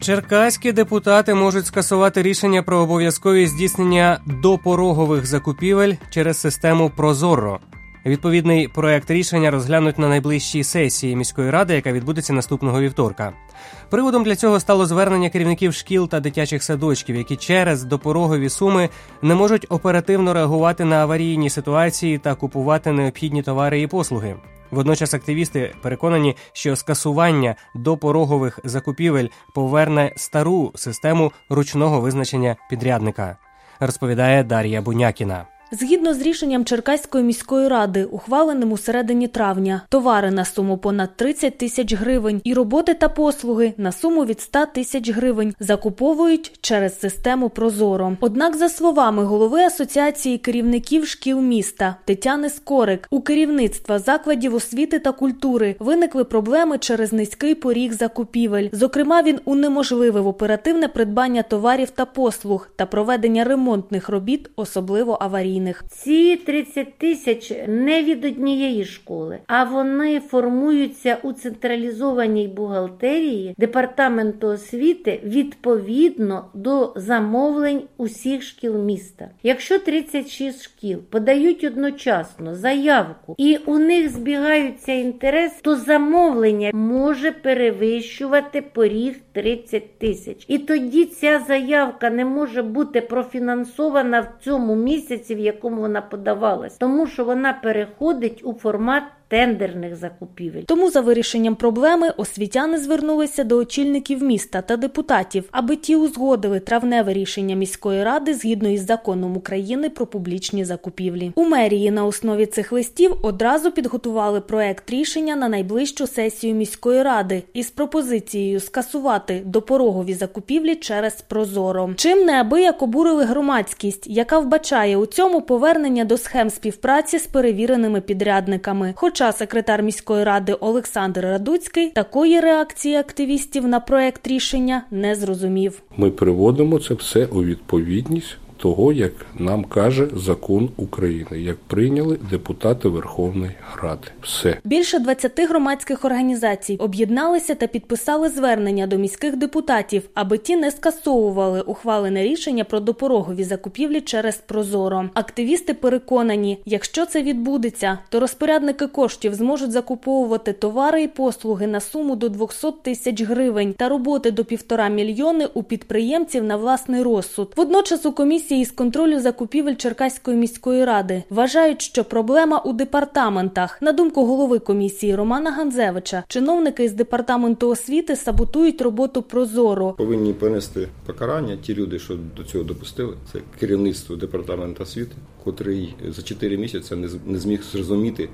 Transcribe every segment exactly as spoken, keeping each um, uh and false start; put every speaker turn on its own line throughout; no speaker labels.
Черкаські депутати можуть скасувати рішення про обов'язковість здійснення допорогових закупівель через систему «Прозоро». Відповідний проект рішення розглянуть на найближчій сесії міської ради, яка відбудеться наступного вівторка. Приводом для цього стало звернення керівників шкіл та дитячих садочків, які через допорогові суми не можуть оперативно реагувати на аварійні ситуації та купувати необхідні товари і послуги. Водночас активісти переконані, що скасування допорогових закупівель поверне стару систему ручного визначення підрядника, розповідає Дар'я Бунякіна.
Згідно з рішенням Черкаської міської ради, ухваленим у середині травня, товари на суму понад тридцять тисяч гривень і роботи та послуги на суму від сто тисяч гривень закуповують через систему «Прозоро». Однак, за словами голови Асоціації керівників шкіл міста Тетяни Скорик, у керівництва закладів освіти та культури виникли проблеми через низький поріг закупівель. Зокрема, він унеможливив оперативне придбання товарів та послуг та проведення ремонтних робіт, особливо аварійних.
Ці тридцять тисяч не від однієї школи, а вони формуються у централізованій бухгалтерії Департаменту освіти відповідно до замовлень усіх шкіл міста. Якщо тридцять шість шкіл подають одночасно заявку і у них збігаються інтереси, то замовлення може перевищувати поріг тридцять тисяч. І тоді ця заявка не може бути профінансована в цьому місяці, в якому вона подавалась, тому що вона переходить у формат тендерних закупівель.
Тому за вирішенням проблеми освітяни звернулися до очільників міста та депутатів, аби ті узгодили травневе рішення міської ради згідно із законом України про публічні закупівлі. У мерії на основі цих листів одразу підготували проект рішення на найближчу сесію міської ради із пропозицією скасувати допорогові закупівлі через «Прозоро». Чим неабияк обурили громадськість, яка вбачає у цьому повернення до схем співпраці з перевіреними підрядниками. Хоча секретар міської ради Олександр Радуцький такої реакції активістів на проект рішення не зрозумів.
Ми приводимо це все у відповідність того, як нам каже закон України, як прийняли депутати Верховної Ради. Все.
Більше двадцяти громадських організацій об'єдналися та підписали звернення до міських депутатів, аби ті не скасовували ухвалене рішення про допорогові закупівлі через «Прозоро». Активісти переконані, якщо це відбудеться, то розпорядники коштів зможуть закуповувати товари і послуги на суму до двісті тисяч гривень та роботи до півтора мільйони у підприємців на власний розсуд. Водночас у комісії із контролю закупівель Черкаської міської ради вважають, що проблема у департаментах. На думку голови комісії Романа Ганзевича, чиновники із департаменту освіти саботують роботу «Прозоро».
Повинні понести покарання ті люди, що до цього допустили. Це керівництво департаменту освіти, котрий за чотири місяці не зміг зрозуміти,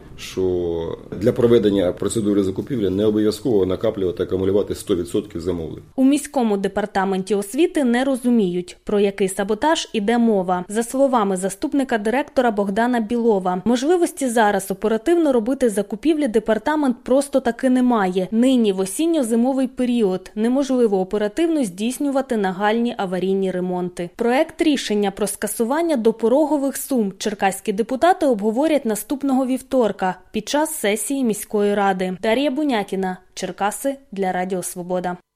що для проведення процедури закупівлі не обов'язково накаплювати, акумулювати сто відсотків замовлень.
У міському департаменті освіти не розуміють, про який саботаж іде мова. За словами заступника директора Богдана Білова, можливості зараз оперативно робити закупівлі департамент просто таки немає. Нині в осінньо-зимовий період неможливо оперативно здійснювати нагальні аварійні ремонти. Проект рішення про скасування допорогових сум черкаські депутати обговорять наступного вівторка під час сесії міської ради. Дар'я Бунякіна, Черкаси, для Радіо Свобода.